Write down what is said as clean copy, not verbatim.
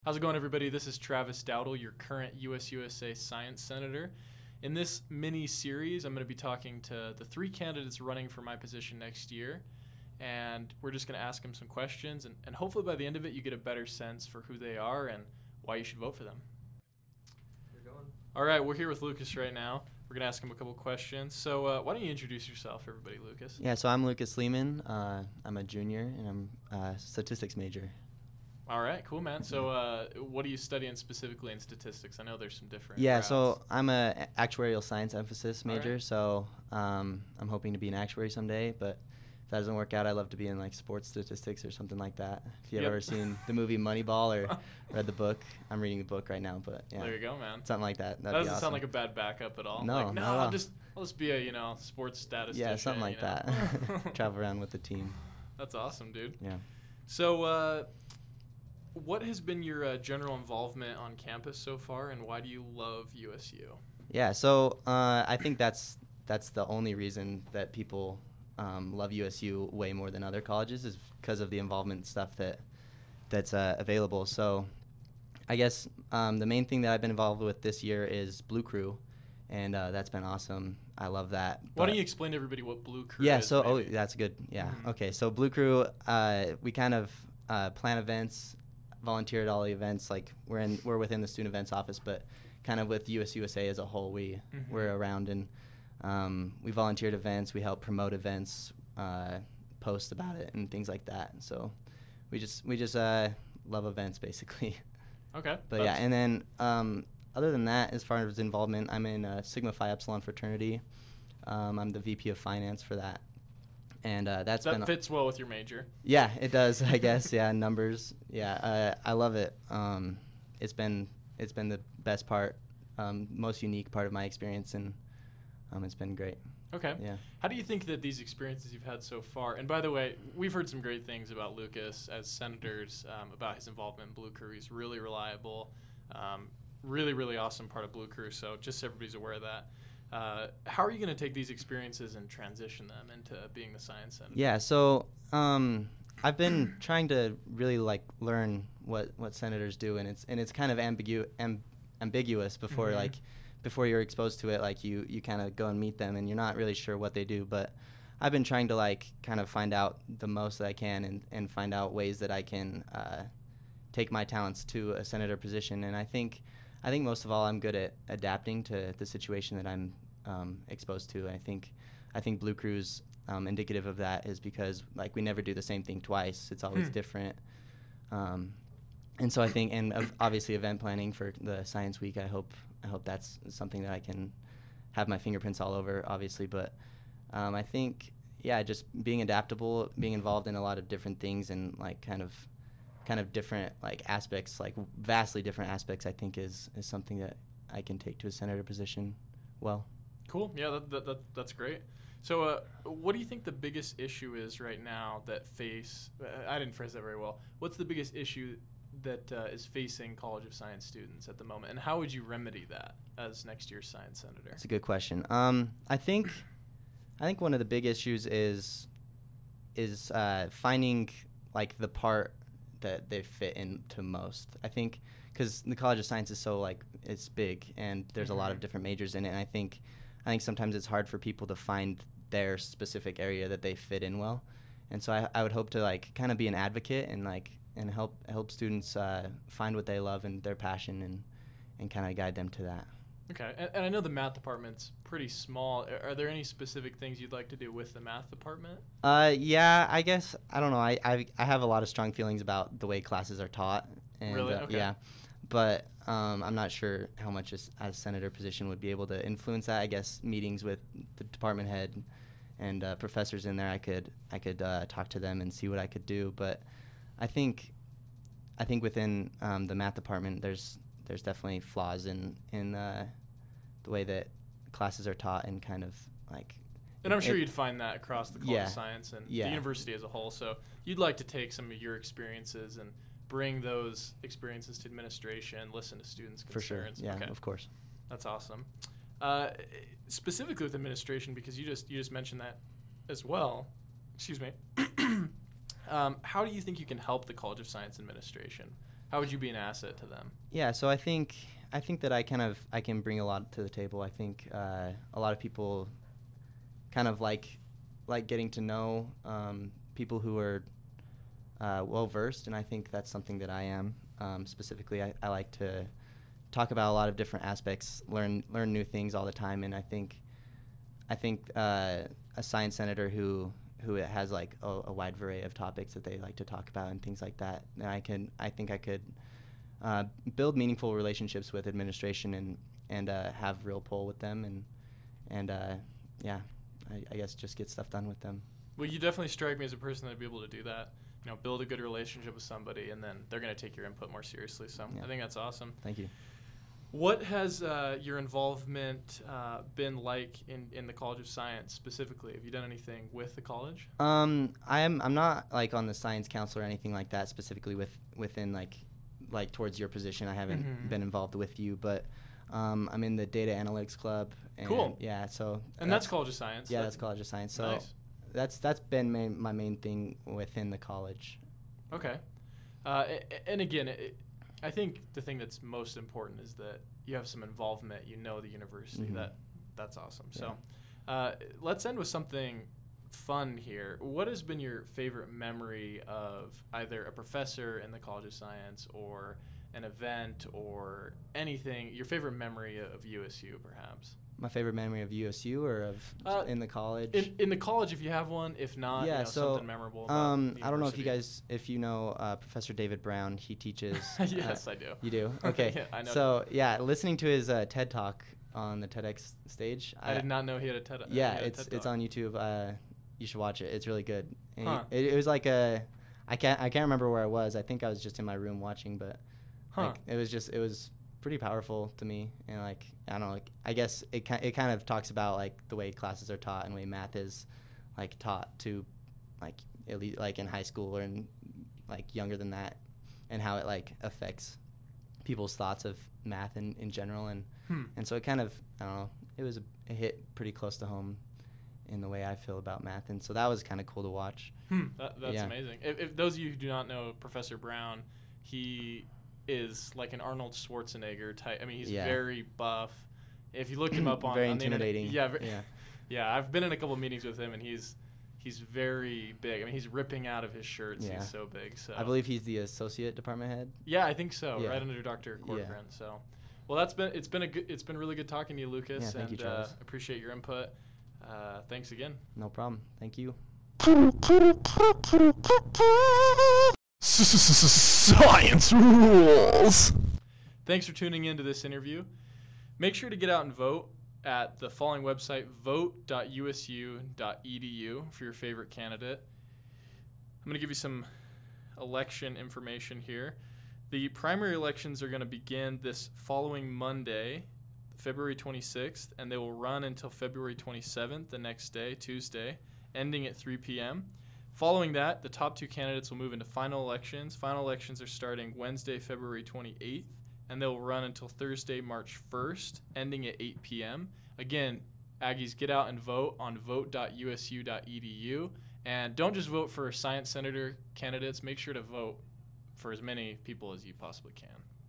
How's it going, everybody? This is Travis Dowdle, your current USUSA Science Senator. In this mini-series, I'm going to be talking to the three candidates running for my position next year, and we're just going to ask them some questions, and hopefully by the end of it, you get a better sense for who they are and why you should vote for them. You're going. All right, we're here with Lucas right now. We're going to ask him a couple questions. So why don't you introduce yourself, everybody, Lucas? Yeah, so I'm Lucas Lehman. I'm a junior, and I'm a statistics major. All right, cool, man. So what are you studying specifically in statistics? I know there's some different Yeah, routes. so I'm a actuarial science emphasis All major, right. so I'm hoping to be an actuary someday, but if that doesn't work out, I'd love to be in like sports statistics or something like that. If you've Yep. ever seen the movie Moneyball or read the book, I'm reading the book right now, but yeah. There you go, man. Something like that. That That'd doesn't be sound awesome. like a bad backup at all. No, like, not no, at all. I'll just be a sports statistician. Yeah, something like that. know? Travel around with the team. That's awesome, dude. Yeah. So, what has been your general involvement on campus so far, and why do you love USU? Yeah, so I think that's the only reason that people love USU way more than other colleges is because of the involvement stuff that's available. So I guess the main thing that I've been involved with this year is Blue Crew, and that's been awesome. I love that. Why don't you explain to everybody what Blue Crew Yeah, is? so maybe? that's good. Yeah, Mhm. okay. So Blue Crew, we kind of plan events, volunteer at all the events. Like we're within the student events office, but kind of with USUSA as a whole, we're around and we volunteer at events. We help promote events, post about it, and things like that. So we just love events basically. Okay. But yeah, and then other than that, as far as involvement, I'm in Sigma Phi Epsilon fraternity. I'm the VP of finance for that, and that's that been fits well with your major. yeah, it does. I guess numbers. Yeah, I love it. It's been the best part, most unique part of my experience, and it's been great. Okay. Yeah. How do you think that these experiences you've had so far, and by the way, we've heard some great things about Lucas as senators, about his involvement in Blue Crew. He's really reliable, really, really awesome part of Blue Crew, so just so everybody's aware of that. How are you going to take these experiences and transition them into being the science senator? Yeah. So I've been trying to really learn what senators do, and it's kind of ambiguous before Mhm. before you're exposed to it. Like you kind of go and meet them, and you're not really sure what they do. But I've been trying to kind of find out the most that I can, and find out ways that I can take my talents to a senator position. And I think most of all, I'm good at adapting to the situation that I'm exposed to. I think Blue Crew's indicative of that is because we never do the same thing twice. It's always different. And so I think, and obviously event planning for the Science Week, I hope that's something that I can have my fingerprints all over, obviously. But I think, yeah, just being adaptable, being involved in a lot of different things, and kind of different aspects, vastly different aspects, I think is something that I can take to a senator position well. Cool. Yeah, that's great. So what do you think the biggest issue is right now that I didn't phrase that very well. What's the biggest issue that is facing College of Science students at the moment, and how would you remedy that as next year's science senator? That's a good question. I think one of the big issues is finding the part that they fit into most. I think because the College of Science is so it's big, and there's a lot of different majors in it, and I think sometimes it's hard for people to find their specific area that they fit in well. And so I would hope to kind of be an advocate and help students find what they love and their passion, and kind of guide them to that. Okay, and I know the math department's pretty small. Are there any specific things you'd like to do with the math department? Yeah, I guess, I don't know. I have a lot of strong feelings about the way classes are taught. And, Really? Okay. Yeah, but I'm not sure how much a senator position would be able to influence that. I guess meetings with the department head and professors in there, I could talk to them and see what I could do. But I think within the math department, there's definitely flaws in the way that classes are taught, and kind of And I'm sure you'd find that across the College Yeah. of Science and Yeah. the university as a whole. So you'd like to take some of your experiences and bring those experiences to administration, listen to students' for sure. concerns. Yeah, Okay. of course. That's awesome. Specifically with administration, because you just mentioned that as well. Excuse me. How do you think you can help the College of Science administration? How would you be an asset to them? Yeah, so I think that I can bring a lot to the table. I think a lot of people kind of like getting to know people who are well versed, and I think that's something that I am. Specifically, I like to talk about a lot of different aspects, learn new things all the time, and I think a science senator who has like a wide variety of topics that they like to talk about and things like that, and I think I could build meaningful relationships with administration and have real pull with them and I guess just get stuff done with them. Well, you definitely strike me as a person that'd be able to do that. Build a good relationship with somebody, and then they're going to take your input more seriously. So I think that's awesome. Thank you. What has your involvement been like in the College of Science specifically? Have you done anything with the college? I'm not like on the science council or anything like that specifically within like towards your position. I haven't been involved with you, but I'm in the data analytics club. And cool. Yeah. So. And that's College of Science. Yeah, that's College of Science. So nice. That's been my main thing within the college. Okay. And again, I think the thing that's most important is that you have some involvement. You know the university. Mm-hmm. That's awesome. Yeah. So let's end with something fun here. What has been your favorite memory of either a professor in the College of Science or an event or anything? Your favorite memory of USU, perhaps? My favorite memory of USU or of in the college? In the college, if you have one. If not, something memorable. I don't know if you know Professor David Brown. He teaches. Yes, I do. You do? Okay. Yeah, I know. So listening to his TED Talk on the TEDx stage. I did not know he had a TED. Yeah, it's on YouTube. You should watch it. It's really good. And it was like I can't remember where I was. I think I was just in my room watching, but it was pretty powerful to me. And like I don't know, I guess it kind of talks about like the way classes are taught and the way math is like taught to like at least like in high school or in like younger than that, and how it like affects people's thoughts of math in general. And so it kind of, I don't know, it hit pretty close to home in the way I feel about math, and so that was kind of cool to watch. That's amazing. If those of you who do not know Professor Brown, he is like an Arnold Schwarzenegger type. I mean, he's very buff. If you look him up on very on intimidating. The internet, yeah. I've been in a couple of meetings with him, and he's very big. I mean, he's ripping out of his shirts. Yeah. He's so big. So I believe he's the associate department head. Yeah, I think so. Yeah. Right under Dr. Corcoran. Yeah. So, well, it's been really good talking to you, Lucas. Yeah, thank you, Charles. Appreciate your input. Thanks again. No problem. Thank you. Science rules. Thanks for tuning in to this interview. Make sure to get out and vote at the following website, vote.usu.edu, for your favorite candidate. I'm going to give you some election information here. The primary elections are going to begin this following Monday, February 26th, and they will run until February 27th, the next day, Tuesday, ending at 3 p.m. Following that, the top two candidates will move into final elections. Final elections are starting Wednesday, February 28th, and they'll run until Thursday, March 1st, ending at 8 p.m. Again, Aggies, get out and vote on vote.usu.edu. And don't just vote for science senator candidates. Make sure to vote for as many people as you possibly can.